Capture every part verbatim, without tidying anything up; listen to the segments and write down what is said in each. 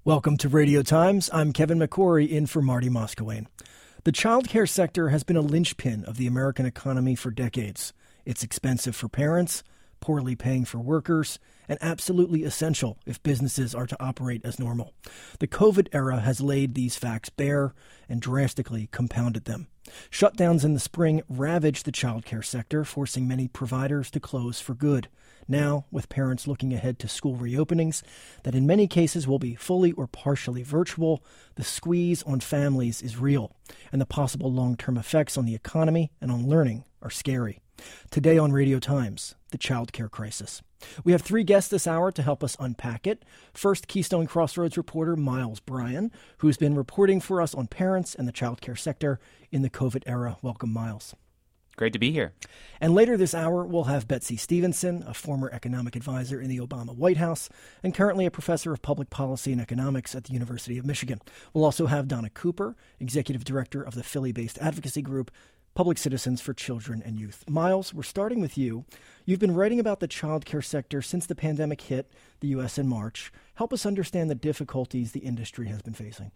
Welcome to Radio Times. I'm Kevin McCory in for Marty Moskowayne. The child care sector has been a linchpin of the American economy for decades. It's expensive for parents, poorly paying for workers, and absolutely essential if businesses are to operate as normal. The COVID era has laid these facts bare and drastically compounded them. Shutdowns in the spring ravaged the child care sector, forcing many providers to close for good. Now, with parents looking ahead to school reopenings that in many cases will be fully or partially virtual, the squeeze on families is real, and the possible long-term effects on the economy and on learning are scary. Today on Radio Times, the child care crisis. We have three guests this hour to help us unpack it. First, Keystone Crossroads reporter Miles Bryan, who's been reporting for us on parents and the child care sector in the COVID era. Welcome, Miles. Great to be here. And later this hour, we'll have Betsy Stevenson, a former economic advisor in the Obama White House and currently a professor of public policy and economics at the University of Michigan. We'll also have Donna Cooper, executive director of the Philly-based advocacy group Public Citizens for Children and Youth. Miles, we're starting with you. You've been writing about the child care sector since the pandemic hit the U S in March. Help us understand the difficulties the industry has been facing.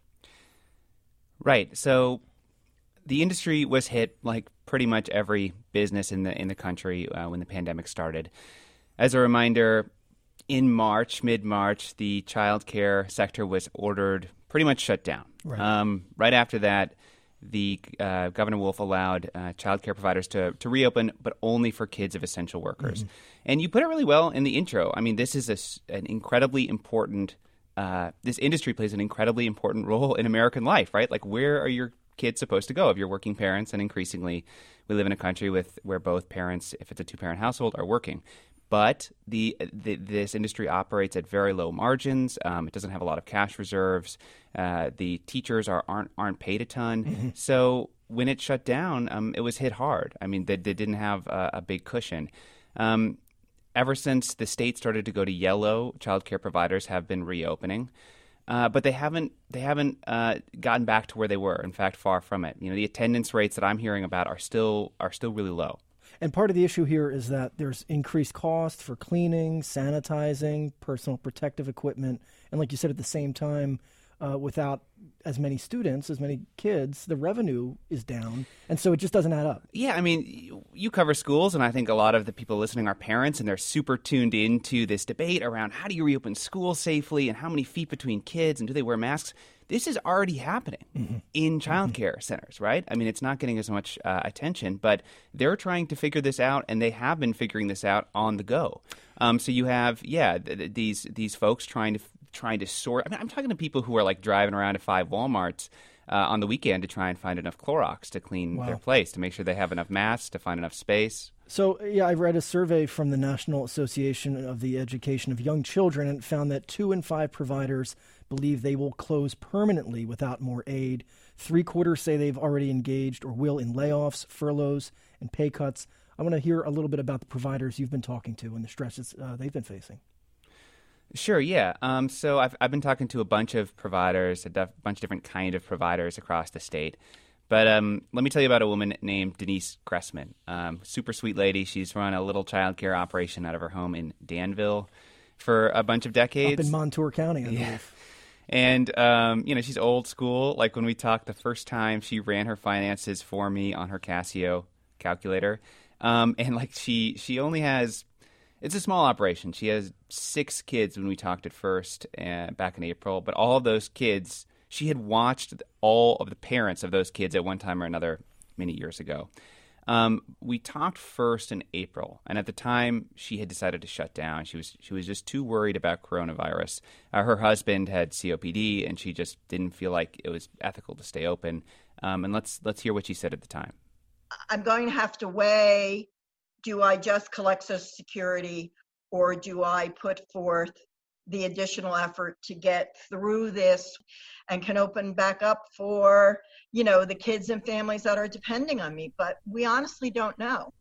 Right. So the industry was hit like pretty much every business in the in the country uh, when the pandemic started. As a reminder, in March, mid-March, the child care sector was ordered pretty much shut down. Right, um, right after that, the uh, Governor Wolf allowed uh, child care providers to, to reopen, but only for kids of essential workers. Mm-hmm. And you put it really well in the intro. I mean, this is a, an incredibly important uh, – this industry plays an incredibly important role in American life, right? Like, where are your kids supposed to go if you're working parents? And increasingly, we live in a country with where both parents, if it's a two-parent household, are working. But the, the this industry operates at very low margins. Um, it doesn't have a lot of cash reserves. Uh, the teachers are aren't aren't paid a ton. Mm-hmm. So when it shut down, um, it was hit hard. I mean, they, they didn't have a, a big cushion. Um, ever since the state started to go to yellow, child care providers have been reopening, uh, but they haven't they haven't uh, gotten back to where they were. In fact, far from it. You know, the attendance rates that I'm hearing about are still are still really low. And part of the issue here is that there's increased cost for cleaning, sanitizing, personal protective equipment. And like you said, at the same time, uh, without as many students, as many kids, the revenue is down. And so it just doesn't add up. Yeah, I mean, you, you cover schools, and I think a lot of the people listening are parents, and they're super tuned into this debate around how do you reopen schools safely and how many feet between kids and do they wear masks? This is already happening mm-hmm. in child care mm-hmm. centers, right? I mean, it's not getting as much uh, attention, but they're trying to figure this out, and they have been figuring this out on the go. Um, so you have, yeah, th- th- these these folks trying to trying to sort. I mean, I'm talking to people who are like driving around to five Walmarts uh, on the weekend to try and find enough Clorox to clean wow. their place, to make sure they have enough masks, to find enough space. So, yeah, I read a survey from the National Association of the Education of Young Children and found that two in five providers believe they will close permanently without more aid. Three quarters say they've already engaged or will in layoffs, furloughs, and pay cuts. I want to hear a little bit about the providers you've been talking to and the stresses uh, they've been facing. Sure, yeah. Um, so I've I've been talking to a bunch of providers, a def- bunch of different kind of providers across the state. But um, let me tell you about a woman named Denise Gressman. Um, super sweet lady. She's run a little child care operation out of her home in Danville for a bunch of decades. Up in Montour County, I yeah. believe. And, um, you know, she's old school. Like when we talked the first time, she ran her finances for me on her Casio calculator. Um, and, like, she, she only has – it's a small operation. She has six kids when we talked at first uh, back in April. But all of those kids – she had watched all of the parents of those kids at one time or another many years ago. Um, we talked first in April, and at the time, she had decided to shut down. She was she was just too worried about coronavirus. Uh, her husband had C O P D, and she just didn't feel like it was ethical to stay open. Um, and let's let's hear what she said at the time. I'm going to have to weigh, do I just collect Social Security, or do I put forth the additional effort to get through this and can open back up for, you know, the kids and families that are depending on me. But we honestly don't know.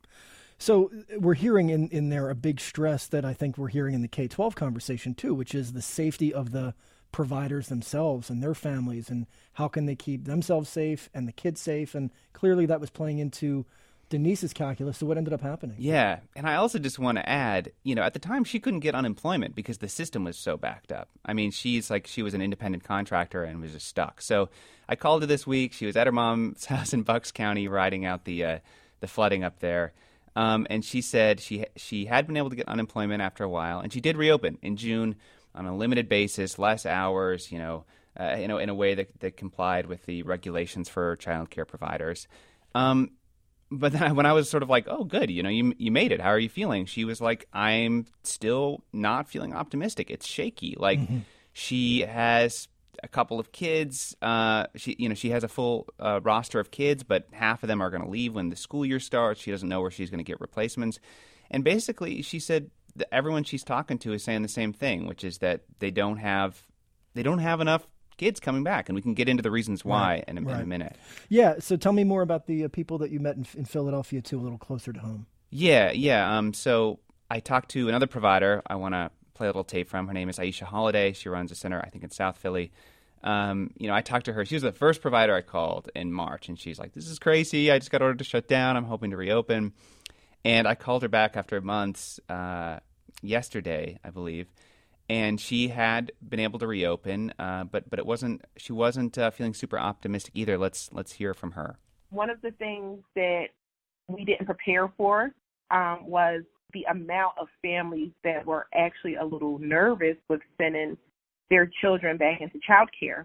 So we're hearing in, in there a big stress that I think we're hearing in the K twelve conversation too, which is the safety of the providers themselves and their families and how can they keep themselves safe and the kids safe. And clearly that was playing into Denise's calculus. So what ended up happening? Yeah. And I also just want to add, you know, at the time she couldn't get unemployment because the system was so backed up. I mean, she's like, she was an independent contractor and was just stuck. So I called her this week. She was at her mom's house in Bucks County riding out the uh, the flooding up there. Um, and she said she she had been able to get unemployment after a while. And she did reopen in June on a limited basis, less hours, you know, uh, you know, in a way that, that complied with the regulations for child care providers. Um But then when I was sort of like, oh, good, you know, you you made it. How are you feeling? She was like, I'm still not feeling optimistic. It's shaky. Like mm-hmm. she has a couple of kids. Uh, she, you know, she has a full uh, roster of kids, but half of them are going to leave when the school year starts. She doesn't know where she's going to get replacements. And basically, she said that everyone she's talking to is saying the same thing, which is that they don't have they don't have enough kids coming back, and we can get into the reasons why right, in, a, right. in a minute. Yeah, so tell me more about the uh, people that you met in, in Philadelphia, too, a little closer to home. Yeah, yeah. Um, so I talked to another provider I want to play a little tape from. Her name is Aisha Holiday. She runs a center, I think, in South Philly. Um, you know, I talked to her. She was the first provider I called in March, and she's like, this is crazy. I just got ordered to shut down. I'm hoping to reopen. And I called her back after months uh, yesterday, I believe. And she had been able to reopen, uh, but but it wasn't. She wasn't uh, feeling super optimistic either. Let's let's hear from her. One of the things that we didn't prepare for um, was the amount of families that were actually a little nervous with sending their children back into childcare.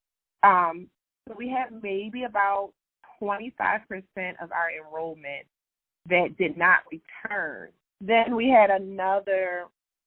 Um, so we had maybe about twenty-five percent of our enrollment that did not return. Then we had another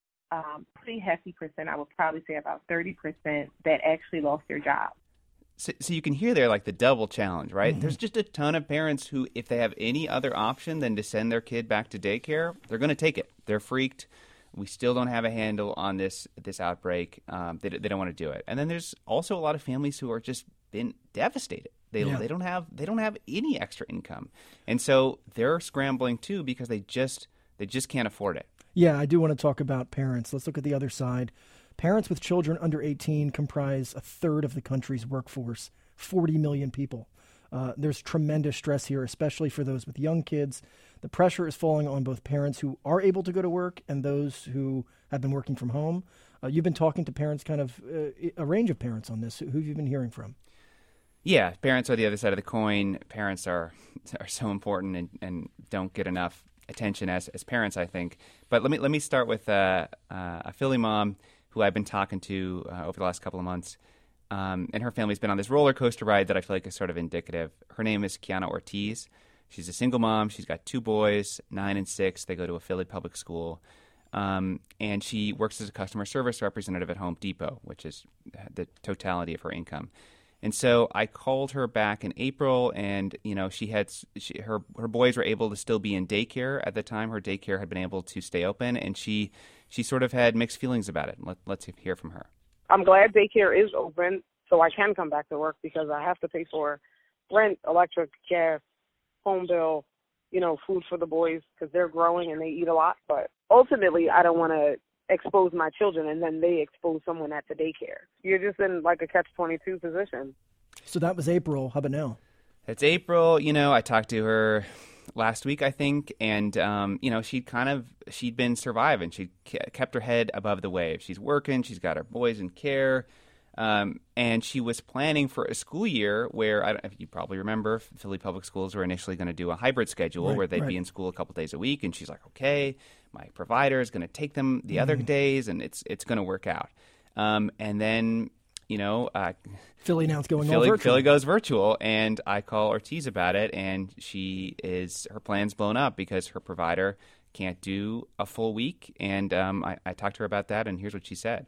Um, pretty hefty percent, I would probably say about thirty percent that actually lost their job. So, so you can hear there like the double challenge, right? Mm-hmm. There's just a ton of parents who, if they have any other option than to send their kid back to daycare, they're going to take it. They're freaked. We still don't have a handle on this this outbreak. Um, they, they don't want to do it. And then there's also a lot of families who are just been devastated. They yeah. they don't have they don't have any extra income, and so they're scrambling too because they just they just can't afford it. Yeah, I do want to talk about parents. Let's look at the other side. Parents with children under eighteen comprise a third of the country's workforce, forty million people. Uh, there's tremendous stress here, especially for those with young kids. The pressure is falling on both parents who are able to go to work and those who have been working from home. Uh, you've been talking to parents, kind of uh, a range of parents on this. Who have you been hearing from? Yeah, parents are the other side of the coin. Parents are are so important and, and don't get enough attention as as parents, I think. But let me let me start with uh, uh, a Philly mom who I've been talking to uh, over the last couple of months. Um, and her family's been on this roller coaster ride that I feel like is sort of indicative. Her name is Kiana Ortiz. She's a single mom. She's got two boys, nine and six. They go to a Philly public school. Um, and she works as a customer service representative at Home Depot, which is the totality of her income. And so I called her back in April, and you know she had she, her her boys were able to still be in daycare at the time. Her daycare had been able to stay open, and she she sort of had mixed feelings about it. Let, let's hear from her. I'm glad daycare is open, so I can come back to work because I have to pay for rent, electric, gas, home bill, you know, food for the boys because they're growing and they eat a lot. But ultimately, I don't want to expose my children and then they expose someone at the daycare. You're just in like a catch twenty-two position. So that was April. How about now? It's April. You know, I talked to her last week, I think, and um, you know, she'd kind of she'd been surviving. She kept her head above the waves. She's working. She's got her boys in care, um, and she was planning for a school year where I don't, you probably remember Philly public schools were initially going to do a hybrid schedule right, where they'd right. be in school a couple days a week. And she's like, okay, my provider is going to take them the mm. other days, and it's it's going to work out. Um, and then. You know, uh, Philly now it's going Philly, all virtual. Philly goes virtual, and I call Ortiz about it, and she is her plan's blown up because her provider can't do a full week. And um, I, I talked to her about that, and here's what she said: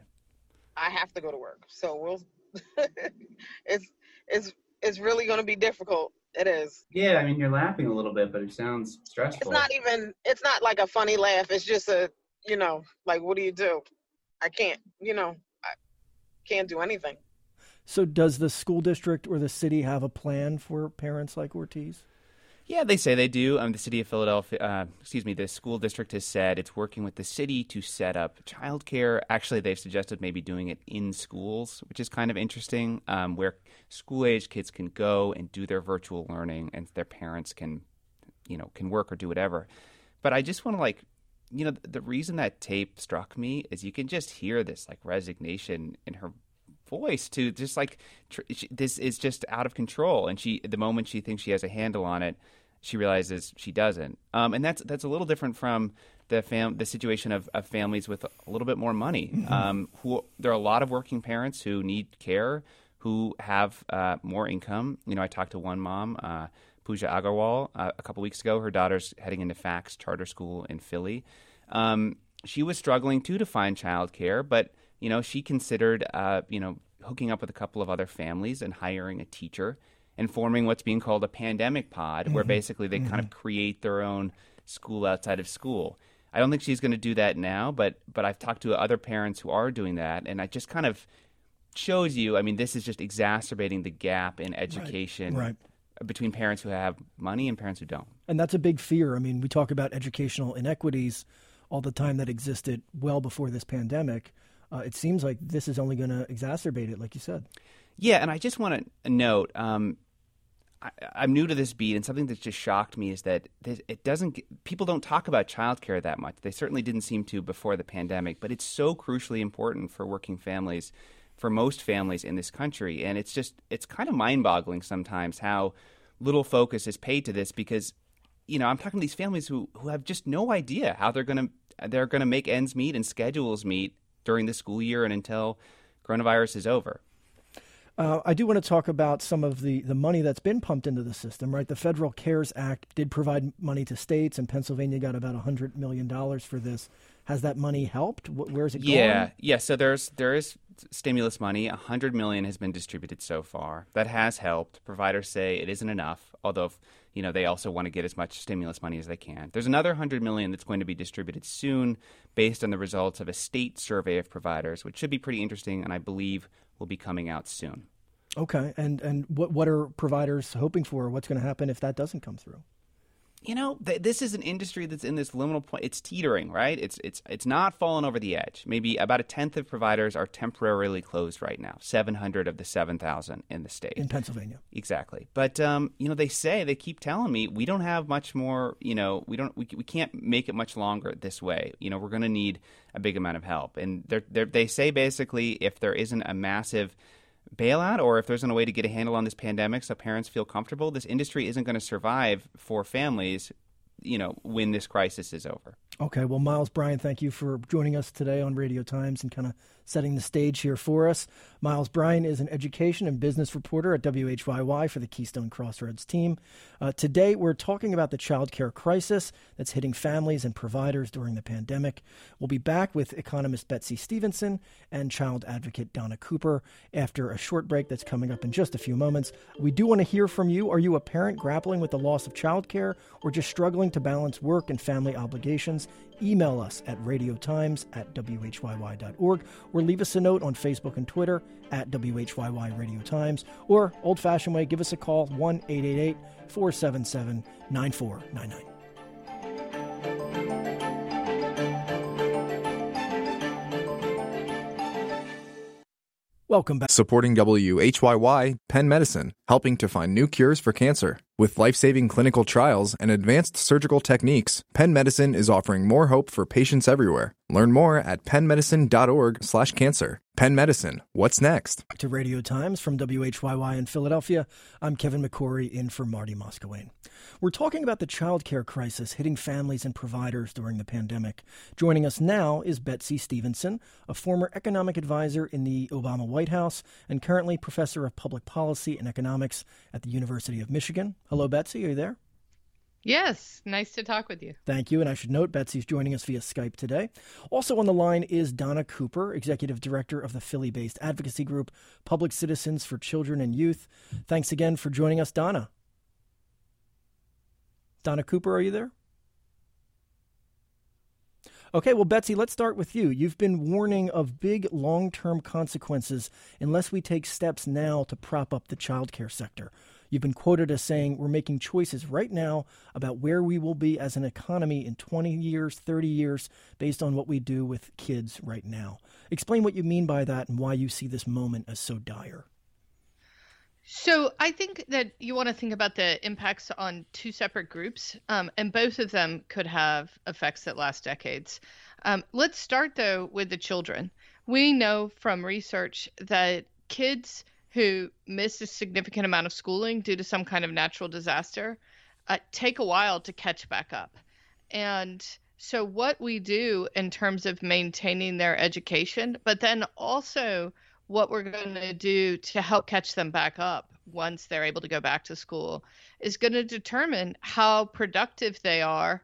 I have to go to work, so we'll. it's it's it's really going to be difficult. It is. Yeah, I mean, you're laughing a little bit, but it sounds stressful. It's not even. It's not like a funny laugh. It's just a, you know, like what do you do? I can't. You know. Can't do anything. So does the school district or the city have a plan for parents like Ortiz? Yeah, they say they do. Um, the city of Philadelphia, uh, excuse me, the school district has said it's working with the city to set up childcare. Actually, they've suggested maybe doing it in schools, which is kind of interesting, um, where school-age kids can go and do their virtual learning and their parents can you know, can work or do whatever. But I just want to like, you know, the reason that tape struck me is you can just hear this like resignation in her voice to just like tr- she, this is just out of control. And she, the moment she thinks she has a handle on it, she realizes she doesn't. Um, and that's that's a little different from the fam- the situation of, of families with a little bit more money. Mm-hmm. Um, who there are a lot of working parents who need care, who have uh, more income. You know, I talked to one mom, uh, Pooja Agarwal, uh, a couple weeks ago. Her daughter's heading into F A C S charter school in Philly. Um, she was struggling too to find childcare, but you know, she considered uh, you know hooking up with a couple of other families and hiring a teacher and forming what's being called a pandemic pod, mm-hmm. where basically they mm-hmm. kind of create their own school outside of school. I don't think she's going to do that now, but but I've talked to other parents who are doing that, and it just kind of shows you, I mean, this is just exacerbating the gap in education right. Right. between parents who have money and parents who don't. And that's a big fear. I mean, we talk about educational inequities all the time that existed well before this pandemic. Uh, it seems like this is only going to exacerbate it, like you said. Yeah, and I just want to note, um, I, I'm new to this beat, and something that just shocked me is that it doesn't. Get, people don't talk about childcare that much. They certainly didn't seem to before the pandemic, but it's so crucially important for working families, for most families in this country, and it's just it's kind of mind-boggling sometimes how little focus is paid to this. Because, you know, I'm talking to these families who who have just no idea how they're going to they're going to make ends meet and schedules meet during the school year and until coronavirus is over. Uh, I do want to talk about some of the, the money that's been pumped into the system, right? The Federal CARES Act did provide money to states, and Pennsylvania got about one hundred million dollars for this. Has that money helped? Where's it going? Yeah, yeah. So there's there is stimulus money. one hundred million dollars has been distributed so far. That has helped. Providers say it isn't enough, although, you know, they also want to get as much stimulus money as they can. There's another one hundred million dollars that's going to be distributed soon based on the results of a state survey of providers, which should be pretty interesting, and I believe will be coming out soon. Okay. And and what what are providers hoping for? What's going to happen if that doesn't come through? You know, th- this is an industry that's in this liminal point. It's teetering, right? It's it's it's not falling over the edge. Maybe about a tenth of providers are temporarily closed right now. seven hundred of the seven thousand in the state. In Pennsylvania. Exactly. But, um, you know, they say, they keep telling me, we don't have much more, you know, we don't, we, we can't make it much longer this way. You know, we're going to need a big amount of help. And they're, they're, they say basically if there isn't a massive bailout, or if there isn't a way to get a handle on this pandemic so parents feel comfortable, this industry isn't going to survive for families, you know, when this crisis is over. Okay. Well, Miles Bryan, thank you for joining us today on Radio Times and kind of setting the stage here for us. Miles Bryan is an education and business reporter at W H Y Y for the Keystone Crossroads team. Uh, today, we're talking about the child care crisis that's hitting families and providers during the pandemic. We'll be back with economist Betsy Stevenson and child advocate Donna Cooper after a short break that's coming up in just a few moments. We do want to hear from you. Are you a parent grappling with the loss of child care or just struggling to balance work and family obligations? Email us at radiotimes at w h y y dot org or leave us a note on Facebook and Twitter at W H Y Y Radio Times, or old-fashioned way, give us a call, one eight eight eight, four seven seven, nine four nine nine. Welcome back. Supporting W H Y Y, Penn Medicine, helping to find new cures for cancer. With life-saving clinical trials and advanced surgical techniques, Penn Medicine is offering more hope for patients everywhere. Learn more at pennmedicine.org slash cancer. Penn Medicine, what's next? To Radio Times from W H Y Y in Philadelphia, I'm Kevin McCory in for Marty Moskowayne. We're talking about the child care crisis hitting families and providers during the pandemic. Joining us now is Betsy Stevenson, a former economic advisor in the Obama White House and currently professor of public policy and economics at the University of Michigan. Hello, Betsy. Are you there? Yes. Nice to talk with you. Thank you. And I should note, Betsy's joining us via Skype today. Also on the line is Donna Cooper, Executive Director of the Philly-based advocacy group Public Citizens for Children and Youth. Thanks again for joining us, Donna. Donna Cooper, are you there? Okay, well, Betsy, let's start with you. You've been warning of big long-term consequences unless we take steps now to prop up the child care sector. You've been quoted as saying, we're making choices right now about where we will be as an economy in twenty years, thirty years, based on what we do with kids right now. Explain what you mean by that and why you see this moment as so dire. So I think that you want to think about the impacts on two separate groups, um, and both of them could have effects that last decades. Um, let's start, though, with the children. We know from research that kids who miss a significant amount of schooling due to some kind of natural disaster uh, take a while to catch back up. And so what we do in terms of maintaining their education, but then also what we're going to do to help catch them back up once they're able to go back to school is going to determine how productive they are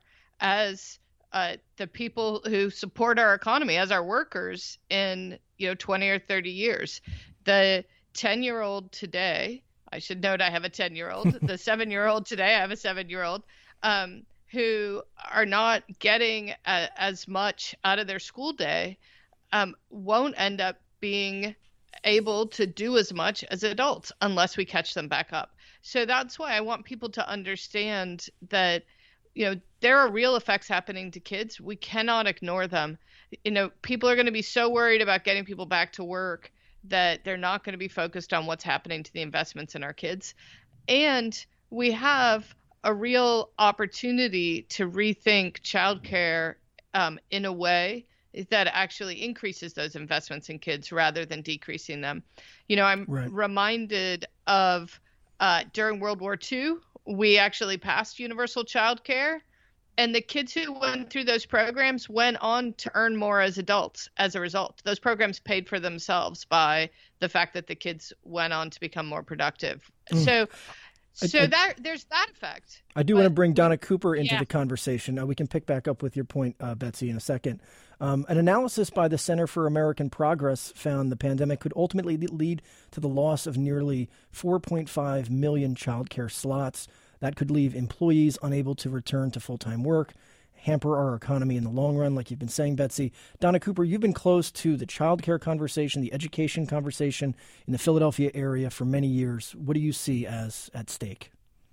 as uh, the people who support our economy, as our workers in, you know, twenty or thirty years. The ten-year-old today, I should note I have a ten-year-old, the seven-year-old today, I have a seven-year-old, um, who are not getting a, as much out of their school day, um, won't end up being able to do as much as adults unless we catch them back up. So that's why I want people to understand that, you know, there are real effects happening to kids. We cannot ignore them. You know, people are going to be so worried about getting people back to work that they're not going to be focused on what's happening to the investments in our kids. And we have a real opportunity to rethink childcare um, in a way that actually increases those investments in kids rather than decreasing them. You know, I'm right. reminded of uh, during World War Two, we actually passed universal childcare, and the kids who went through those programs went on to earn more as adults as a result. Those programs paid for themselves by the fact that the kids went on to become more productive. Mm. So So I, I, that there's that effect. I do but, want to bring Donna Cooper into yeah. the conversation. Uh, we can pick back up with your point, uh, Betsy, in a second. Um, an analysis by the Center for American Progress found the pandemic could ultimately lead to the loss of nearly four point five million childcare slots. That could leave employees unable to return to full-time work, hamper our economy in the long run, like you've been saying, Betsy. Donna Cooper, you've been close to the childcare conversation, the education conversation in the Philadelphia area for many years. What do you see as at stake?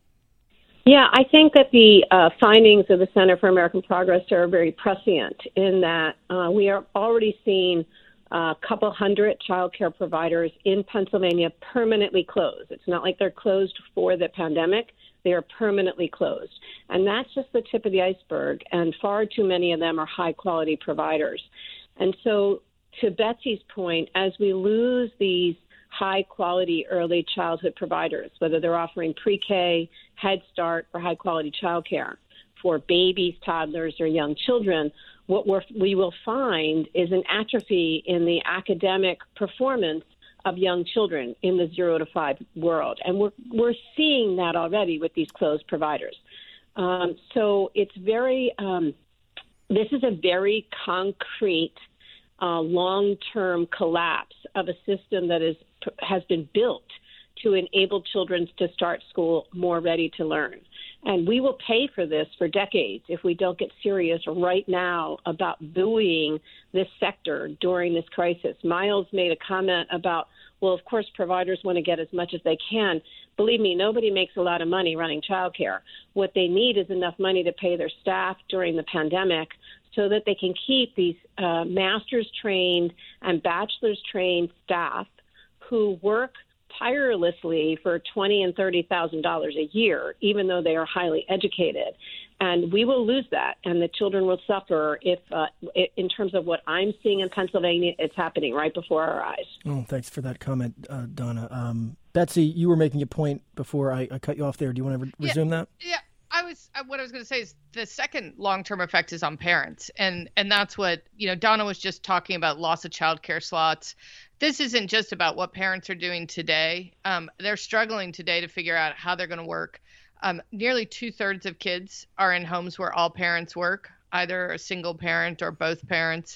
Yeah, I think that the uh, findings of the Center for American Progress are very prescient in that uh, we are already seeing a couple hundred child care providers in Pennsylvania permanently closed. It's not like they're closed for the pandemic. They are permanently closed. And that's just the tip of the iceberg, and far too many of them are high-quality providers. And so to Betsy's point, as we lose these high-quality early childhood providers, whether they're offering pre-K, Head Start, or high-quality childcare for babies, toddlers, or young children, what we're, we will find is an atrophy in the academic performance of young children in the zero to five world. And we're, we're seeing that already with these closed providers. Um, so it's very, um, this is a very concrete, uh, long-term collapse of a system that is, has been built to enable children to start school more ready to learn. And we will pay for this for decades if we don't get serious right now about buoying this sector during this crisis. Miles made a comment about, well, of course, providers want to get as much as they can. Believe me, nobody makes a lot of money running childcare. What they need is enough money to pay their staff during the pandemic so that they can keep these uh, master's trained and bachelor's trained staff who work tirelessly for twenty thousand dollars and thirty thousand dollars a year, even though they are highly educated. And we will lose that, and the children will suffer if, uh, in terms of what I'm seeing in Pennsylvania, it's happening right before our eyes. Oh, thanks for that comment, uh, Donna. Um, Betsy, you were making a point before I, I cut you off there. Do you want to re- yeah, resume that? Yeah. I was what I was going to say is the second long-term effect is on parents, and and that's what, you know, Donna was just talking about, loss of childcare slots. This isn't just about what parents are doing today. Um, they're struggling today to figure out how they're going to work. Um, nearly two-thirds of kids are in homes where all parents work, either a single parent or both parents.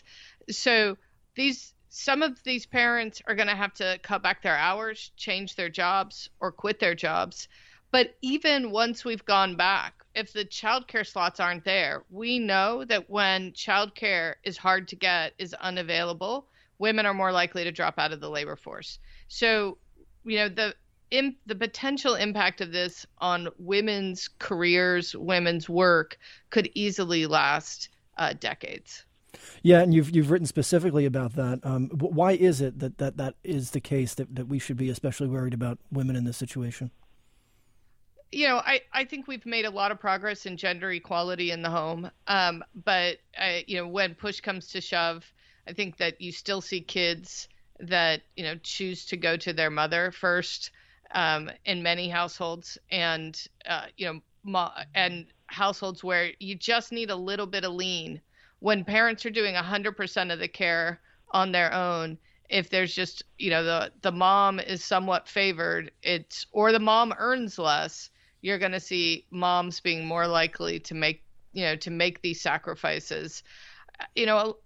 So these some of these parents are going to have to cut back their hours, change their jobs, or quit their jobs. But even once we've gone back, if the childcare slots aren't there, we know that when childcare is hard to get, is unavailable, women are more likely to drop out of the labor force. So, you know, the in, the potential impact of this on women's careers, women's work, could easily last uh, decades. Yeah, and you've you've written specifically about that. Um, why is it that, that that is the case, that, that we should be especially worried about women in this situation? You know, I, I think we've made a lot of progress in gender equality in the home. Um, but, I, you know, when push comes to shove, I think that you still see kids that, you know, choose to go to their mother first um, in many households, and, uh, you know, mo- and households where you just need a little bit of lean. When parents are doing one hundred percent of the care on their own, if there's just, you know, the, the mom is somewhat favored, it's, or the mom earns less, you're going to see moms being more likely to make, you know, to make these sacrifices. You know,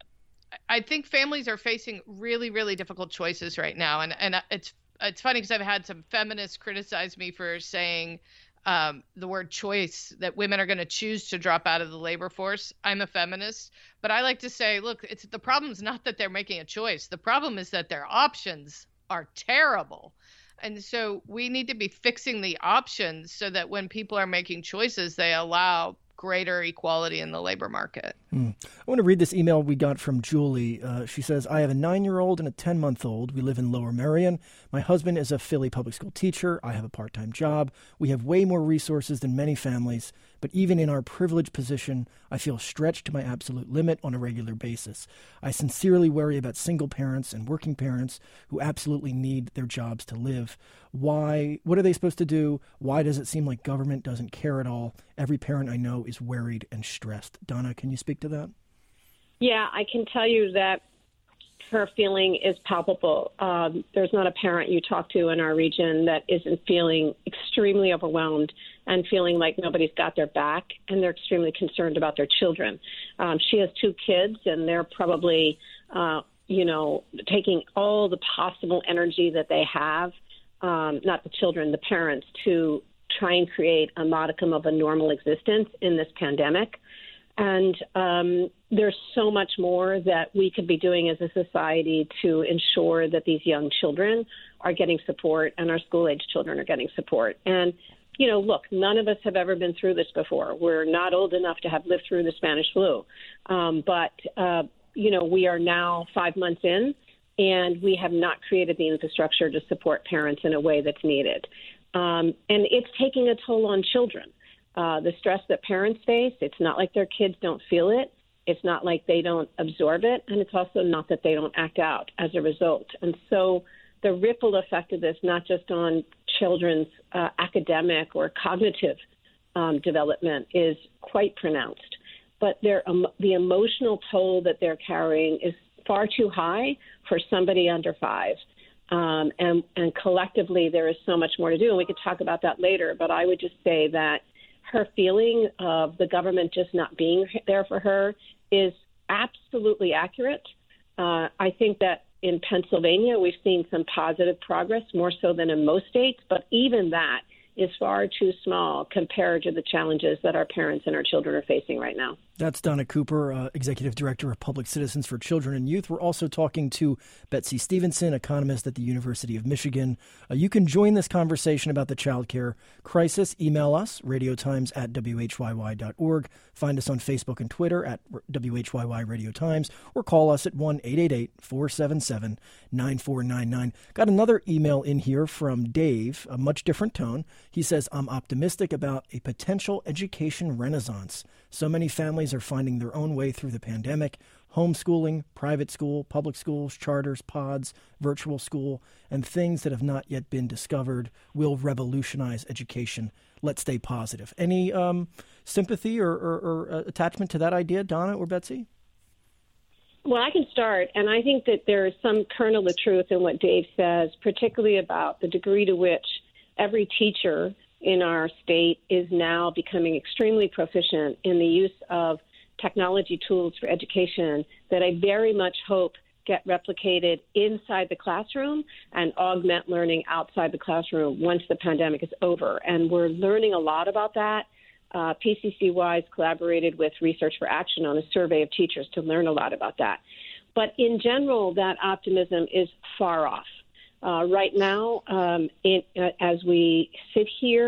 I think families are facing really, really difficult choices right now. And, and it's, it's funny because I've had some feminists criticize me for saying um, the word choice, that women are going to choose to drop out of the labor force. I'm a feminist, but I like to say, look, it's the problem is not that they're making a choice. The problem is that their options are terrible. And so we need to be fixing the options so that when people are making choices, they allow greater equality in the labor market. Hmm. I want to read this email we got from Julie. Uh, she says, I have a nine-year-old and a ten-month-old. We live in Lower Merion. My husband is a Philly public school teacher. I have a part-time job. We have way more resources than many families, but even in our privileged position, I feel stretched to my absolute limit on a regular basis. I sincerely worry about single parents and working parents who absolutely need their jobs to live. Why? What are they supposed to do? Why does it seem like government doesn't care at all? Every parent I know is worried and stressed. Donna, can you speak to that? Yeah, I can tell you that her feeling is palpable. Um, there's not a parent you talk to in our region that isn't feeling extremely overwhelmed and feeling like nobody's got their back, and they're extremely concerned about their children. Um, she has two kids, and they're probably, uh, you know, taking all the possible energy that they have, um, not the children, the parents, to try and create a modicum of a normal existence in this pandemic. And um, there's so much more that we could be doing as a society to ensure that these young children are getting support and our school-age children are getting support. And, you know, look, none of us have ever been through this before. We're not old enough to have lived through the Spanish flu. Um, but, uh, you know, we are now five months in, and we have not created the infrastructure to support parents in a way that's needed. Um, and it's taking a toll on children. Uh, the stress that parents face, it's not like their kids don't feel it. It's not like they don't absorb it. And it's also not that they don't act out as a result. And so the ripple effect of this, not just on children's uh, academic or cognitive um, development, is quite pronounced. But their, um, the emotional toll that they're carrying is far too high for somebody under five. Um, and, and collectively, there is so much more to do. And we could talk about that later. But I would just say that her feeling of the government just not being there for her is absolutely accurate. Uh, I think that in Pennsylvania, we've seen some positive progress, more so than in most states, but even that is far too small compared to the challenges that our parents and our children are facing right now. That's Donna Cooper, uh, Executive Director of Public Citizens for Children and Youth. We're also talking to Betsy Stevenson, economist at the University of Michigan. Uh, you can join this conversation about the child care crisis. Email us, radiotimes at w h y y dot org. Find us on Facebook and Twitter at W H Y Y Radio Times, or call us at one eight eight eight, four seven seven, nine four nine nine. Got another email in here from Dave, a much different tone. He says, I'm optimistic about a potential education renaissance. So many families are finding their own way through the pandemic. Homeschooling, private school, public schools, charters, pods, virtual school, and things that have not yet been discovered will revolutionize education. Let's stay positive. Any um, sympathy or, or, or uh, attachment to that idea, Donna or Betsy? Well, I can start, and I think that there is some kernel of truth in what Dave says, particularly about the degree to which every teacher in our state is now becoming extremely proficient in the use of technology tools for education that I very much hope get replicated inside the classroom and augment learning outside the classroom once the pandemic is over. And we're learning a lot about that. Uh, P C C WISE collaborated with Research for Action on a survey of teachers to learn a lot about that. But in general, that optimism is far off. Uh, right now, um, it, uh, as we sit here,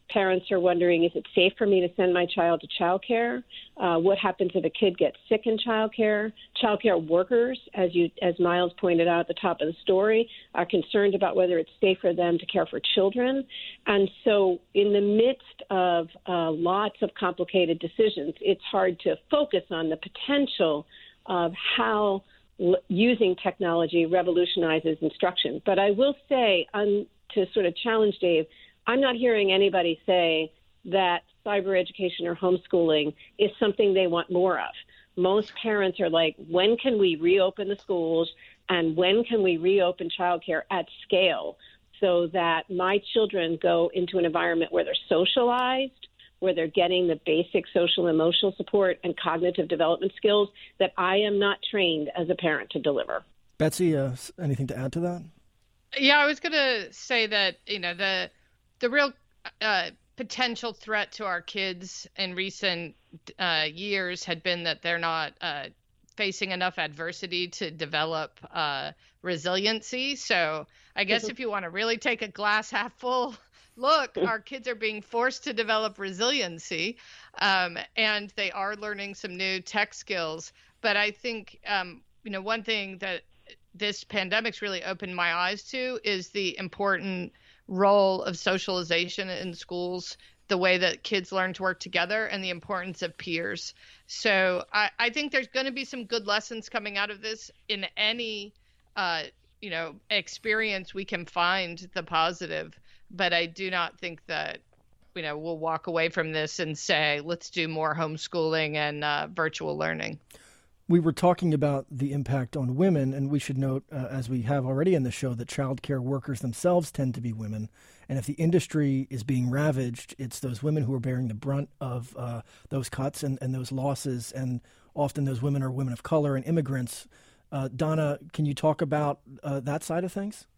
Parents are wondering, is it safe for me to send my child to childcare? Uh, what happens if a kid gets sick in childcare? Childcare workers, as you, as Miles pointed out at the top of the story, are concerned about whether it's safe for them to care for children. And so in the midst of uh, lots of complicated decisions, it's hard to focus on the potential of how l- using technology revolutionizes instruction. But I will say, um, to sort of challenge Dave, I'm not hearing anybody say that cyber education or homeschooling is something they want more of. Most parents are like, when can we reopen the schools and when can we reopen childcare at scale so that my children go into an environment where they're socialized, where they're getting the basic social and emotional support and cognitive development skills that I am not trained as a parent to deliver. Betsy, uh, anything to add to that? Yeah, I was going to say that, you know, the the real uh, potential threat to our kids in recent uh, years had been that they're not uh, facing enough adversity to develop uh, resiliency. So I guess mm-hmm. if you want to really take a glass half full look, our kids are being forced to develop resiliency, um, and they are learning some new tech skills. But I think, um, you know, one thing that this pandemic's really opened my eyes to is the important role of socialization in schools, the way that kids learn to work together, and the importance of peers. So I, I think there's going to be some good lessons coming out of this. In any, uh, you know, experience, we can find the positive, but I do not think that, you know, we'll walk away from this and say, let's do more homeschooling and uh, virtual learning. We were talking about the impact on women, and we should note, uh, as we have already in the show, that child care workers themselves tend to be women. And if the industry is being ravaged, it's those women who are bearing the brunt of uh, those cuts and, and those losses. And often those women are women of color and immigrants. Uh, Donna, can you talk about uh, that side of things?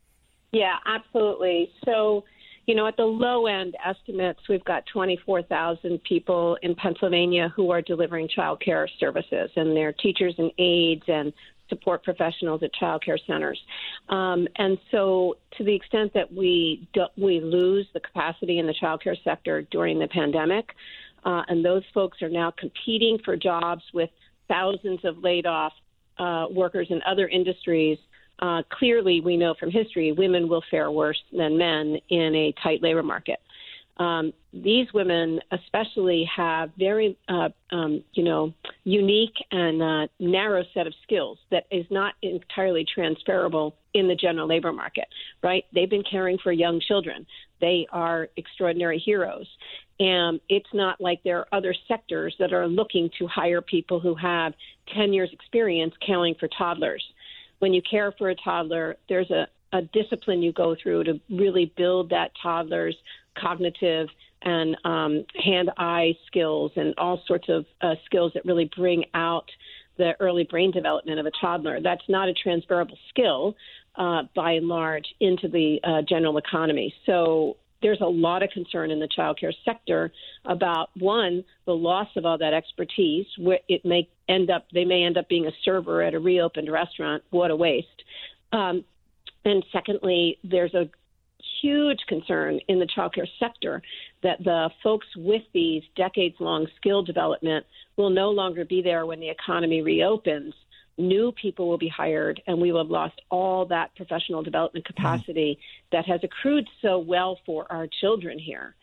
Yeah, absolutely. So, you know, at the low end estimates, we've got twenty-four thousand people in Pennsylvania who are delivering child care services, and they're teachers and aides and support professionals at child care centers. Um, and so to the extent that we do, we lose the capacity in the child care sector during the pandemic, uh, and those folks are now competing for jobs with thousands of laid off uh, workers in other industries, Uh, clearly, we know from history, women will fare worse than men in a tight labor market. Um, these women especially have very, uh, um, you know, unique and uh, narrow set of skills that is not entirely transferable in the general labor market, right? They've been caring for young children. They are extraordinary heroes. And it's not like there are other sectors that are looking to hire people who have ten years experience caring for toddlers. When you care for a toddler, there's a, a discipline you go through to really build that toddler's cognitive and um, hand-eye skills and all sorts of uh, skills that really bring out the early brain development of a toddler. That's not a transferable skill, uh, by and large, into the uh, general economy. So there's a lot of concern in the child care sector about, one, the loss of all that expertise. Where it may end up, they may end up being a server at a reopened restaurant. What a waste. Um, and secondly, there's a huge concern in the child care sector that the folks with these decades-long skill development will no longer be there when the economy reopens. New people will be hired, and we will have lost all that professional development capacity mm-hmm. that has accrued so well for our children here.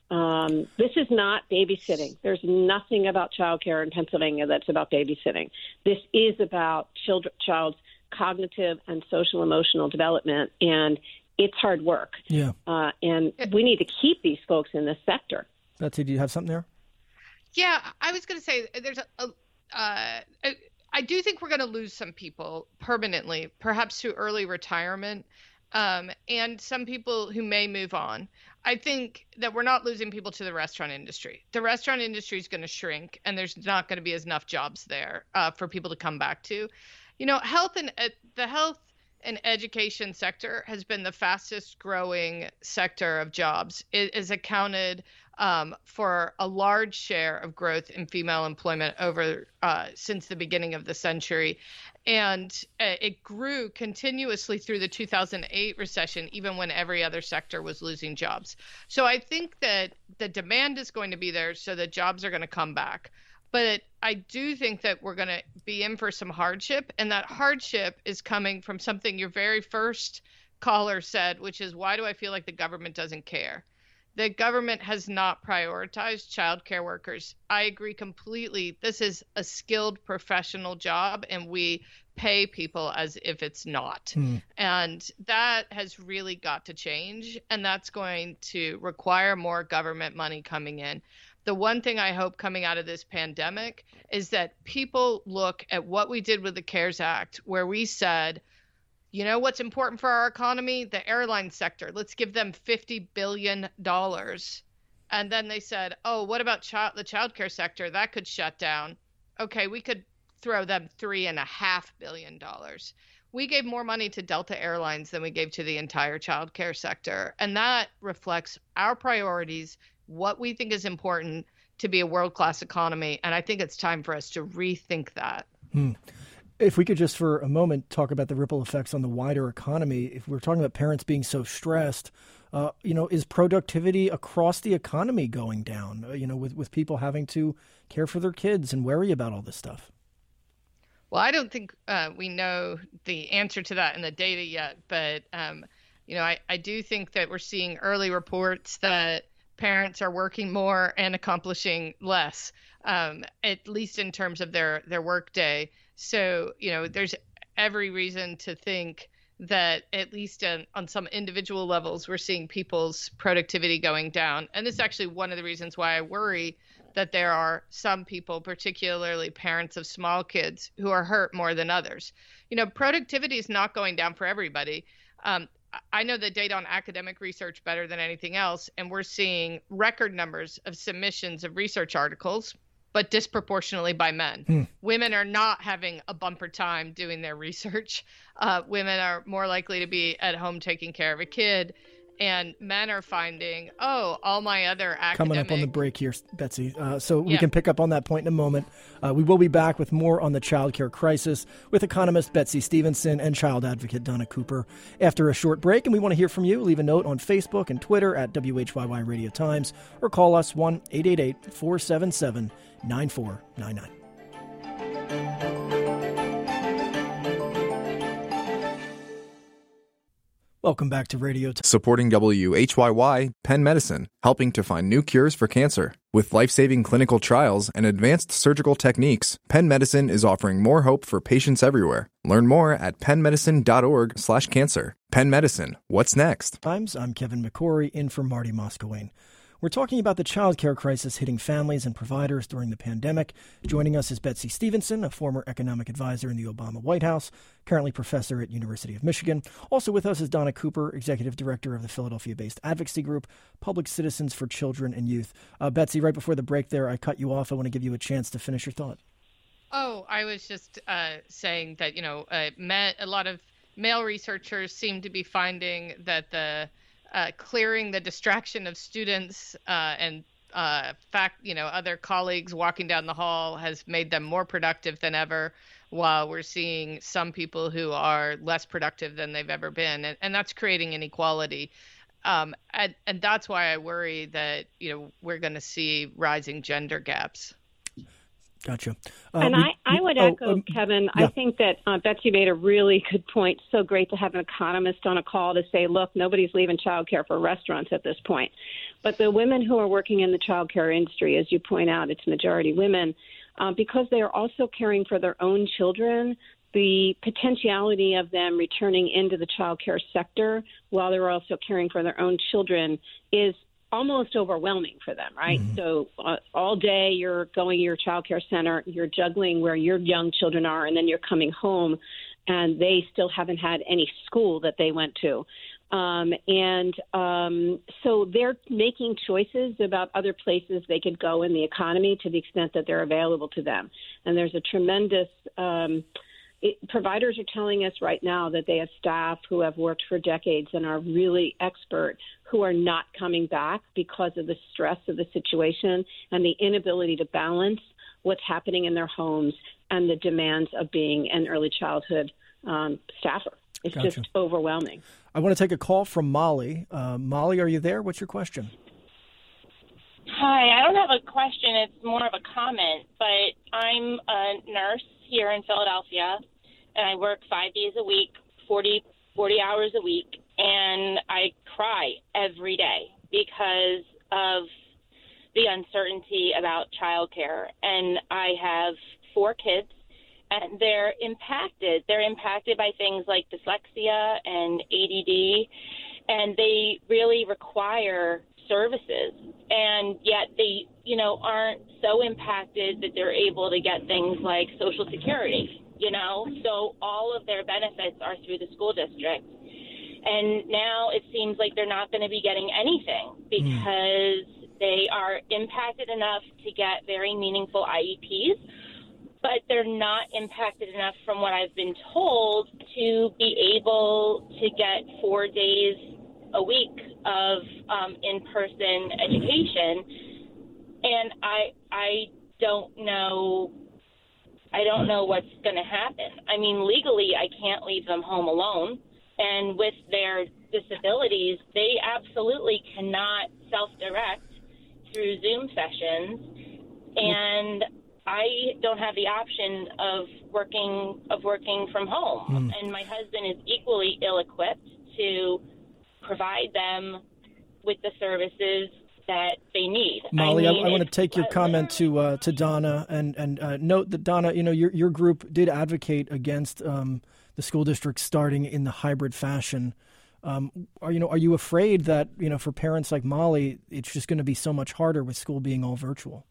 Um, this is not babysitting. There's nothing about childcare in Pennsylvania that's about babysitting. This is about child, child's cognitive and social emotional development, and it's hard work. Yeah. Uh, and we need to keep these folks in this sector. Betsy, do you have something there? Yeah, I was going to say there's a, a, uh, a I do think we're going to lose some people permanently, perhaps to early retirement, um, and some people who may move on. I think that we're not losing people to the restaurant industry. The restaurant industry is going to shrink, and there's not going to be as enough jobs there uh, for people to come back to. You know, health and uh, the health and education sector has been the fastest growing sector of jobs. It is accounted um, for a large share of growth in female employment over uh, since the beginning of the century. And uh, it grew continuously through the two thousand eight recession, even when every other sector was losing jobs. So I think that the demand is going to be there, so the jobs are going to come back. But I do think that we're going to be in for some hardship, and that hardship is coming from something your very first caller said, which is, why do I feel like the government doesn't care? The government has not prioritized child care workers. I agree completely. This is a skilled professional job, and we pay people as if it's not. Hmm. And that has really got to change, and that's going to require more government money coming in. The one thing I hope coming out of this pandemic is that people look at what we did with the CARES Act, where we said, you know what's important for our economy? The airline sector. Let's give them fifty billion dollars. And then they said, oh, what about child, the childcare sector? That could shut down. Okay, we could throw them three and a half billion dollars. We gave more money to Delta Airlines than we gave to the entire childcare sector. And that reflects our priorities, what we think is important to be a world-class economy. And I think it's time for us to rethink that. Hmm. If we could just for a moment talk about the ripple effects on the wider economy, if we're talking about parents being so stressed, uh, you know, is productivity across the economy going down, uh, you know, with, with people having to care for their kids and worry about all this stuff? Well, I don't think uh, we know the answer to that in the data yet. But, um, you know, I, I do think that we're seeing early reports that parents are working more and accomplishing less, um, at least in terms of their, their work day. So, you know, there's every reason to think that at least on, on some individual levels, we're seeing people's productivity going down. And this is actually one of the reasons why I worry that there are some people, particularly parents of small kids, who are hurt more than others. You know, productivity is not going down for everybody. Um, I know the data on academic research better than anything else, and we're seeing record numbers of submissions of research articles, but disproportionately by men. Hmm. Women are not having a bumper time doing their research. Uh, women are more likely to be at home taking care of a kid. And men are finding, oh, all my other academic... Coming up on the break here, Betsy. Uh, so we yeah. can pick up on that point in a moment. Uh, we will be back with more on the child care crisis with economist Betsy Stevenson and child advocate Donna Cooper after a short break. And we want to hear from you. Leave a note on Facebook and Twitter at W H Y Y Radio Times or call us one eight eight eight, four seven seven, nine four nine nine. Welcome back to Radio Time. Supporting W H Y Y, Penn Medicine, helping to find new cures for cancer. With life-saving clinical trials and advanced surgical techniques, Penn Medicine is offering more hope for patients everywhere. Learn more at pennmedicine.org slash cancer. Penn Medicine, what's next? Times, I'm Kevin McCory, in for Marty Moskowayne. We're talking about the child care crisis hitting families and providers during the pandemic. Joining us is Betsy Stevenson, a former economic advisor in the Obama White House, currently professor at University of Michigan. Also with us is Donna Cooper, executive director of the Philadelphia-based advocacy group, Public Citizens for Children and Youth. Uh, Betsy, right before the break there, I cut you off. I want to give you a chance to finish your thought. Oh, I was just uh, saying that, you know, uh, met, a lot of male researchers seem to be finding that the Uh, clearing the distraction of students uh, and uh, fact, you know, other colleagues walking down the hall has made them more productive than ever, while we're seeing some people who are less productive than they've ever been. And, and that's creating inequality. Um, and, and that's why I worry that, you know, we're going to see rising gender gaps. Gotcha. Uh, and we, I, I would oh, echo, um, Kevin, yeah. I think that uh, Betsy made a really good point. So great to have an economist on a call to say, look, nobody's leaving childcare for restaurants at this point. But the women who are working in the childcare industry, as you point out, it's majority women, uh, because they are also caring for their own children, the potentiality of them returning into the childcare sector while they're also caring for their own children is almost overwhelming for them, right? Mm-hmm. So uh, all day you're going to your child care center, you're juggling where your young children are, and then you're coming home and they still haven't had any school that they went to. Um, and um, so they're making choices about other places they could go in the economy to the extent that they're available to them. And there's a tremendous um, it, providers are telling us right now that they have staff who have worked for decades and are really expert who are not coming back because of the stress of the situation and the inability to balance what's happening in their homes and the demands of being an early childhood um, staffer. It's Gotcha. just overwhelming. I want to take a call from Molly. Uh, Molly, are you there? What's your question? Hi, I don't have a question. It's more of a comment, but I'm a nurse here in Philadelphia, and I work five days a week, forty, forty hours a week, and I cry every day because of the uncertainty about childcare. And I have four kids, and they're impacted. They're impacted by things like dyslexia and A D D, and they really require services, and yet they, you know, aren't so impacted that they're able to get things like Social Security, you know, so all of their benefits are through the school district. And now it seems like they're not going to be getting anything because mm. they are impacted enough to get very meaningful I E Ps, but they're not impacted enough, from what I've been told, to be able to get four days a week of um, in-person education. And I I don't know I don't know what's going to happen. I mean, legally, I can't leave them home alone. And with their disabilities, they absolutely cannot self-direct through Zoom sessions. And I don't have the option of working of working from home. Mm. And my husband is equally ill-equipped to provide them with the services that they need. Molly, I, mean, I, I want to take your comment to uh, to Donna and and uh, note that, Donna, you know, your your group did advocate against um, the school district starting in the hybrid fashion. Um, are you know are you afraid that, you know, for parents like Molly, it's just going to be so much harder with school being all virtual?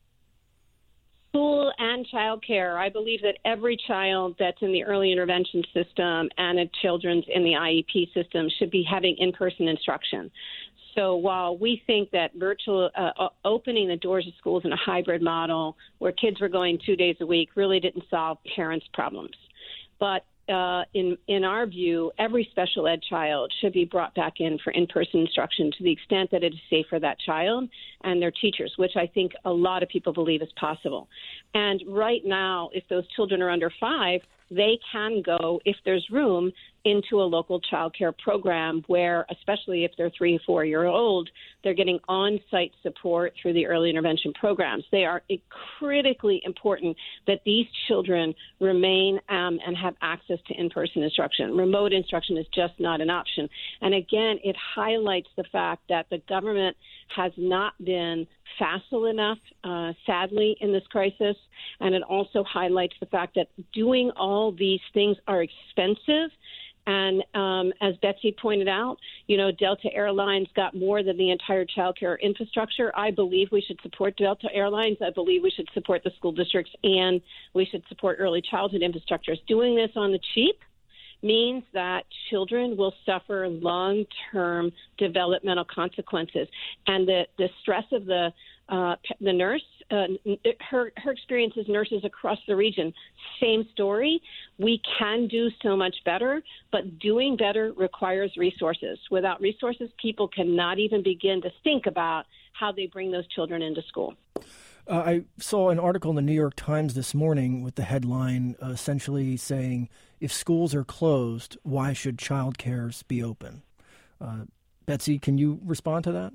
School and childcare. I believe that every child that's in the early intervention system and a children's in the I E P system should be having in-person instruction. So while we think that virtual uh, opening the doors of schools in a hybrid model where kids were going two days a week really didn't solve parents' problems. But uh, in in our view, every special ed child should be brought back in for in-person instruction to the extent that it is safe for that child and their teachers, which I think a lot of people believe is possible. And right now, if those children are under five, they can go, if there's room, into a local child care program where, especially if they're three or four year old, they're getting on-site support through the early intervention programs. They are critically important that these children remain um, and have access to in-person instruction. Remote instruction is just not an option. And again, it highlights the fact that the government has not been facile enough, uh, sadly, in this crisis. And it also highlights the fact that doing all these things are expensive. And um, as Betsy pointed out, you know, Delta Airlines got more than the entire child care infrastructure. I believe we should support Delta Airlines. I believe we should support the school districts, and we should support early childhood infrastructures. Doing this on the cheap means that children will suffer long-term developmental consequences. And the, the stress of the uh, the nurse, uh, her, her experience as nurses across the region, same story. We can do so much better, but doing better requires resources. Without resources, people cannot even begin to think about how they bring those children into school. Uh, I saw an article in the New York Times this morning with the headline uh, essentially saying, if schools are closed, why should child cares be open? Uh, Betsy, can you respond to that?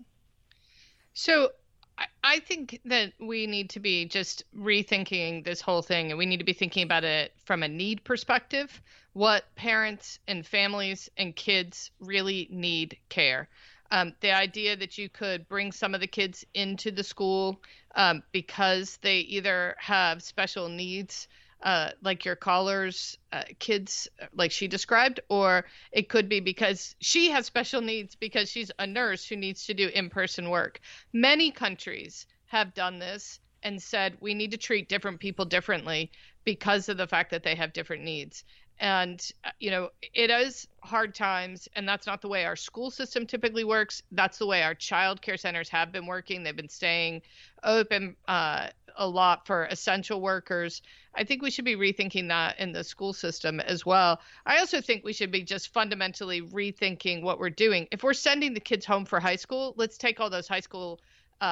So I, I think that we need to be just rethinking this whole thing, and we need to be thinking about it from a need perspective, what parents and families and kids really need care. Um, the idea that you could bring some of the kids into the school um, because they either have special needs, uh, like your caller's uh, kids, like she described, or it could be because she has special needs because she's a nurse who needs to do in-person work. Many countries have done this and said we need to treat different people differently because of the fact that they have different needs. And, you know, it is hard times, and that's not the way our school system typically works. That's the way our child care centers have been working. They've been staying open uh, a lot for essential workers. I think we should be rethinking that in the school system as well. I also think we should be just fundamentally rethinking what we're doing. If we're sending the kids home for high school, let's take all those high school uh,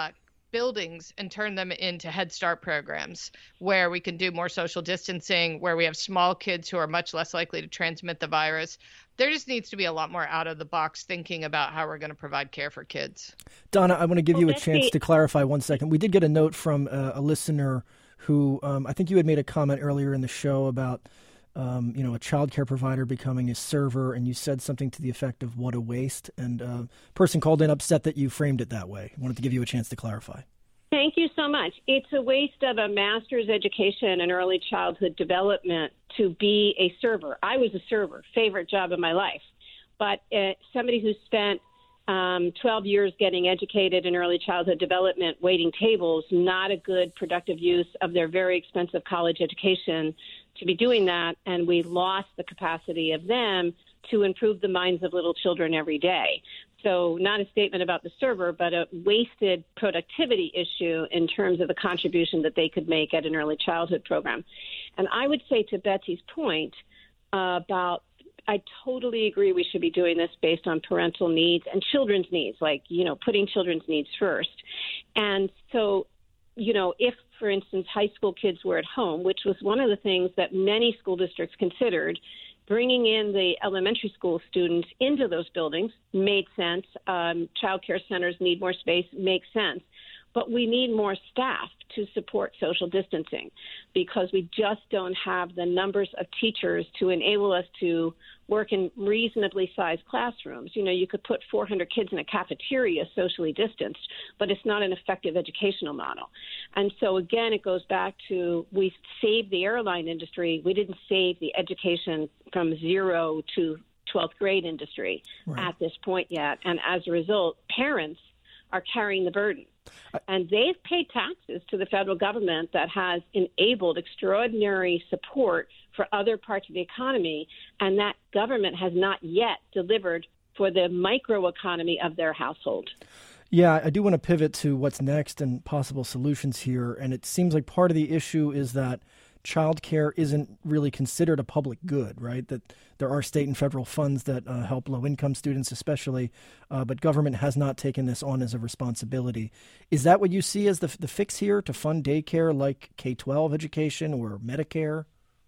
buildings and turn them into Head Start programs where we can do more social distancing, where we have small kids who are much less likely to transmit the virus. There just needs to be a lot more out of the box thinking about how we're going to provide care for kids. Donna, I want to give well, you a chance the... to clarify one second. We did get a note from uh, a listener who um, I think you had made a comment earlier in the show about Um, you know, a child care provider becoming a server, and you said something to the effect of what a waste. And a uh, person called in upset that you framed it that way. I wanted to give you a chance to clarify. Thank you so much. It's a waste of a master's education in early childhood development to be a server. I was a server, favorite job of my life. But uh, somebody who spent um, twelve years getting educated in early childhood development, waiting tables, not a good productive use of their very expensive college education to be doing that, and we lost the capacity of them to improve the minds of little children every day. So not a statement about the server, but a wasted productivity issue in terms of the contribution that they could make at an early childhood program. And I would say to Betsy's point uh, about, I totally agree we should be doing this based on parental needs and children's needs, like, you know, putting children's needs first. And so, you know, if, for instance, high school kids were at home, which was one of the things that many school districts considered, bringing in the elementary school students into those buildings made sense. Um, child care centers need more space, makes sense. But we need more staff to support social distancing because we just don't have the numbers of teachers to enable us to work in reasonably sized classrooms. You know, you could put four hundred kids in a cafeteria socially distanced, but it's not an effective educational model. And so, again, it goes back to we saved the airline industry. We didn't save the education from zero to twelfth grade industry right. at this point yet. And as a result, parents are carrying the burden. And they've paid taxes to the federal government that has enabled extraordinary support for other parts of the economy, and that government has not yet delivered for the microeconomy of their household. Yeah, I do want to pivot to what's next and possible solutions here. And it seems like part of the issue is that childcare isn't really considered a public good, right? That there are state and federal funds that uh, help low-income students especially, uh, but government has not taken this on as a responsibility. Is that what you see as the, the fix here, to fund daycare like K twelve education or Medicare?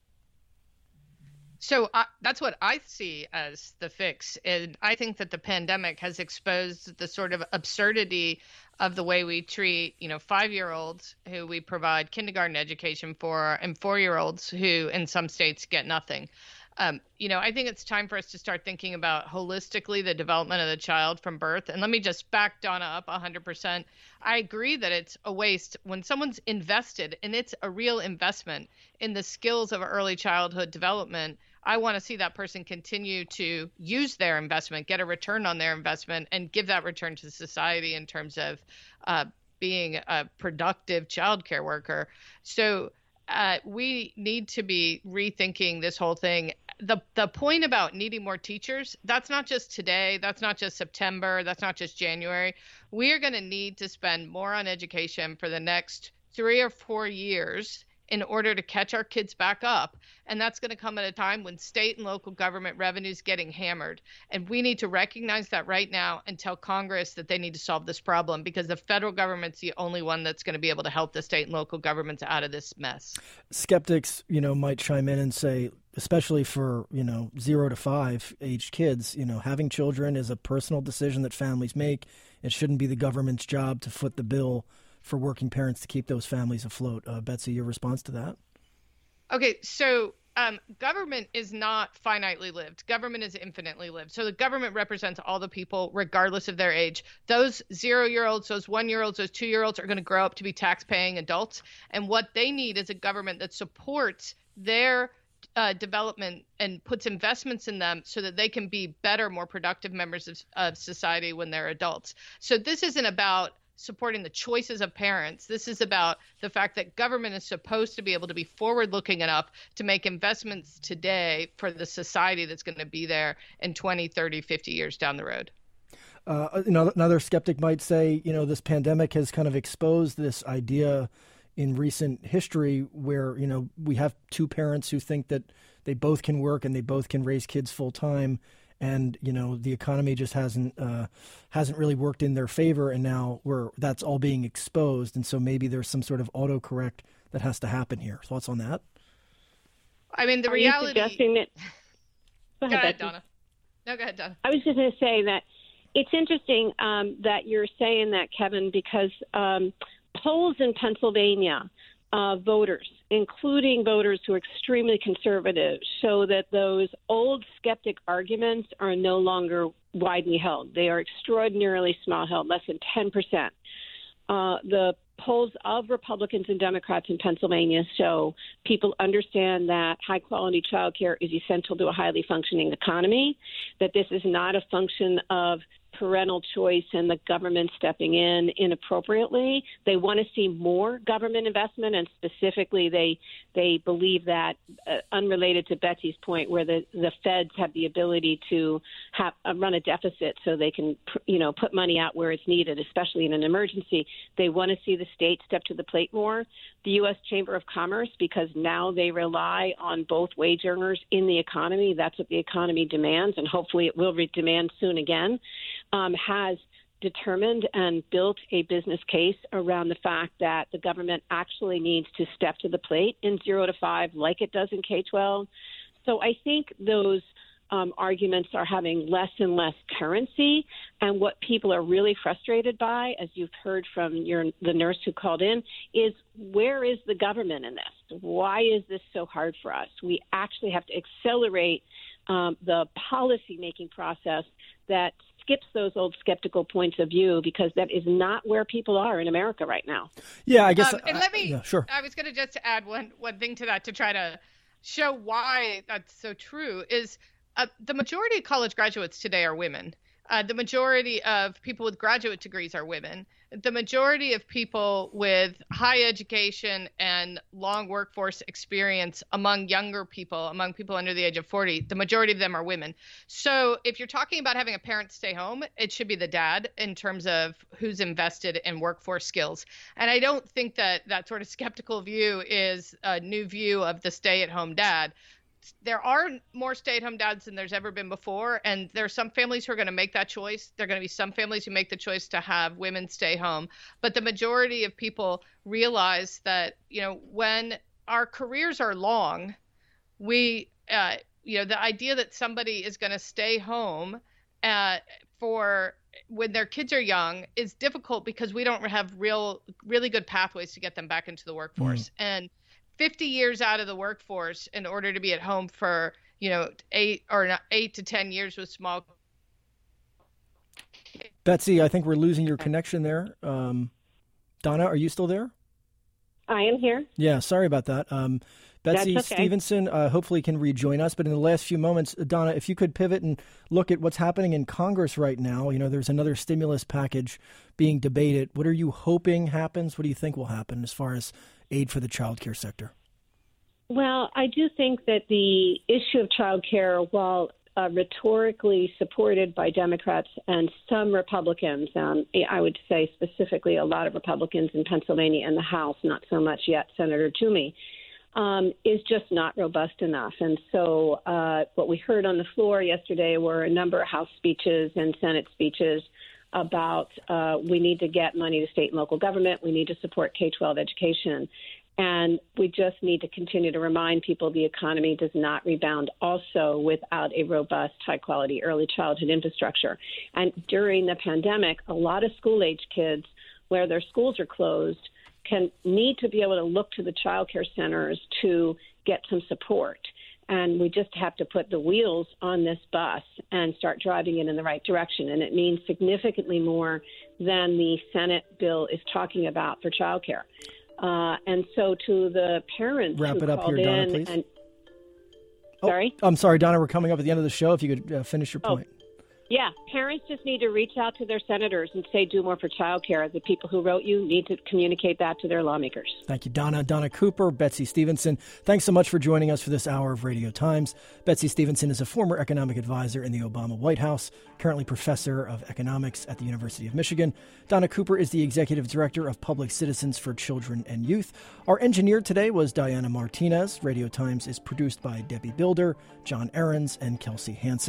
So uh, that's what I see as the fix. And I think that the pandemic has exposed the sort of absurdity of the way we treat, you know, five-year-olds who we provide kindergarten education for and four-year-olds who in some states get nothing. Um, you know, I think it's time for us to start thinking about holistically the development of the child from birth. And let me just back Donna up one hundred percent. I agree that it's a waste when someone's invested, and it's a real investment in the skills of early childhood development. I want to see that person continue to use their investment, get a return on their investment, and give that return to society in terms of uh, being a productive childcare worker. So uh, we need to be rethinking this whole thing. The the point about needing more teachers, that's not just today, that's not just September, that's not just January. We are going to need to spend more on education for the next three or four years in order to catch our kids back up. And that's going to come at a time when state and local government revenue is getting hammered. And we need to recognize that right now and tell Congress that they need to solve this problem, because the federal government's the only one that's going to be able to help the state and local governments out of this mess. Skeptics, you know, might chime in and say, especially for, you know, zero to five aged kids, you know, having children is a personal decision that families make. It shouldn't be the government's job to foot the bill for working parents to keep those families afloat. Uh, Betsy, your response to that? Okay, so um, government is not finitely lived. Government is infinitely lived. So the government represents all the people, regardless of their age. Those zero-year-olds, those one-year-olds, those two-year-olds are going to grow up to be tax-paying adults. And what they need is a government that supports their uh, development and puts investments in them so that they can be better, more productive members of, of society when they're adults. So this isn't about supporting the choices of parents. This is about the fact that government is supposed to be able to be forward-looking enough to make investments today for the society that's going to be there in twenty, thirty, fifty years down the road. Uh, you know, another skeptic might say, you know, this pandemic has kind of exposed this idea in recent history where, you know, we have two parents who think that they both can work and they both can raise kids full time. and you know the economy just hasn't uh, hasn't really worked in their favor, and now we're that's all being exposed, and so maybe there's some sort of autocorrect that has to happen here. Thoughts on that? I mean, the Are reality. you suggesting that? Go ahead, Go ahead, Betsy. Donna. No, go ahead, Donna. I was just going to say that it's interesting um, that you're saying that, Kevin, because um, polls in Pennsylvania, uh, voters, including voters who are extremely conservative, show that those old skeptic arguments are no longer widely held. They are extraordinarily small held, less than ten percent. Uh, the polls of Republicans and Democrats in Pennsylvania show people understand that high-quality child care is essential to a highly functioning economy, that this is not a function of parental choice and the government stepping in inappropriately. They want to see more government investment, and specifically they they believe that, uh, unrelated to Betsy's point, where the, the feds have the ability to have uh, run a deficit so they can, you know, put money out where it's needed, especially in an emergency. They want to see the state step to the plate more. The U S Chamber of Commerce, because now they rely on both wage earners in the economy. That's what the economy demands, and hopefully it will re- demand soon again. Um, has determined and built a business case around the fact that the government actually needs to step to the plate in zero to five like it does in K twelve. So I think those um, arguments are having less and less currency. And what people are really frustrated by, as you've heard from your the nurse who called in, is where is the government in this? Why is this so hard for us? We actually have to accelerate um, the policy-making process that skips those old skeptical points of view, because that is not where people are in America right now. Yeah, I guess. Um, and let me. Uh, yeah, sure. I was going to just add one one thing to that to try to show why that's so true. Is uh, the majority of college graduates today are women. Uh, the majority of people with graduate degrees are women. The majority of people with high education and long workforce experience among younger people, among people under the age of forty, the majority of them are women. So if you're talking about having a parent stay home, it should be the dad in terms of who's invested in workforce skills. And I don't think that that sort of skeptical view is a new view of the stay-at-home dad. There are more stay-at-home dads than there's ever been before, and there are some families who are going to make that choice. There are going to be some families who make the choice to have women stay home, but the majority of people realize that, you know, when our careers are long, we, uh, you know, the idea that somebody is going to stay home uh, for when their kids are young is difficult because we don't have real, really good pathways to get them back into the workforce. Mm. And fifty years out of the workforce in order to be at home for, you know, eight or not, eight to ten years with small. Betsy, I think we're losing your connection there. Um, Donna, are you still there? I am here. Yeah, sorry about that. Um, Betsy That's okay. Stevenson uh, hopefully can rejoin us. But in the last few moments, Donna, if you could pivot and look at what's happening in Congress right now. You know, there's another stimulus package being debated. What are you hoping happens? What do you think will happen as far as aid for the child care sector? Well, I do think that the issue of child care, while uh, rhetorically supported by Democrats and some Republicans, um, I would say specifically a lot of Republicans in Pennsylvania and the House, not so much yet Senator Toomey, um, is just not robust enough. And so uh, what we heard on the floor yesterday were a number of House speeches and Senate speeches about uh, we need to get money to state and local government. We need to support K twelve education. And we just need to continue to remind people the economy does not rebound also without a robust, high-quality early childhood infrastructure. And during the pandemic, a lot of school-age kids, where their schools are closed, can need to be able to look to the child care centers to get some support. And we just have to put the wheels on this bus and start driving it in the right direction. And it means significantly more than the Senate bill is talking about for child care. Uh, and so to the parents Wrap who it up called here, Donna, in please. and oh, sorry? I'm sorry, Donna. We're coming up at the end of the show. If you could uh, finish your Oh. point. Yeah, parents just need to reach out to their senators and say do more for child care. The people who wrote you need to communicate that to their lawmakers. Thank you, Donna. Donna Cooper, Betsy Stevenson. Thanks so much for joining us for this hour of Radio Times. Betsy Stevenson is a former economic advisor in the Obama White House, currently professor of economics at the University of Michigan. Donna Cooper is the executive director of Public Citizens for Children and Youth. Our engineer today was Diana Martinez. Radio Times is produced by Debbie Builder, John Ahrens, and Kelsey Hansen.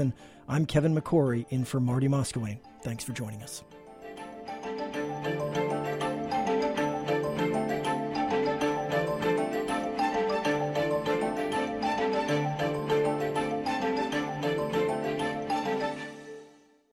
I'm Kevin McCory in for Marty Moskowayne. Thanks for joining us.